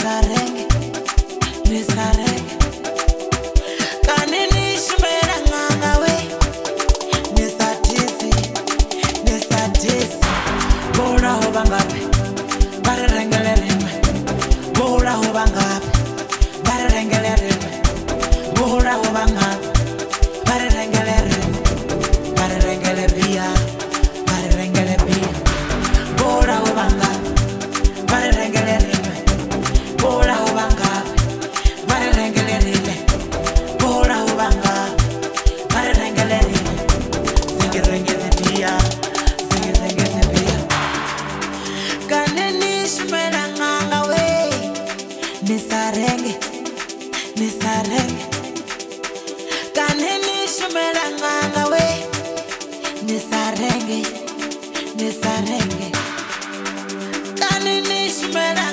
nisarenge, nisarenge. Kanini shumela nganga we, nisatisi, nisatisi. Bora ho bangapi, bare rengele rimwe. Bora ho bangapi, bare rengele rimwe. Bora ho bangapi, bare rengele rimwe. Bare rengele bia, bare rengele bia. Bora ho bangapi, bare rengele rimwe. Bora ho bangapi, bare rengele rimwe. Bora ho bangapi, bare rengele rimwe. Zingi rengele bia, zingi rengele bia. Kanini shumela nganga we, nisarenge, nisarenge. Kanini shumela nganga we, nisarenge, nisarenge. Kanini shumela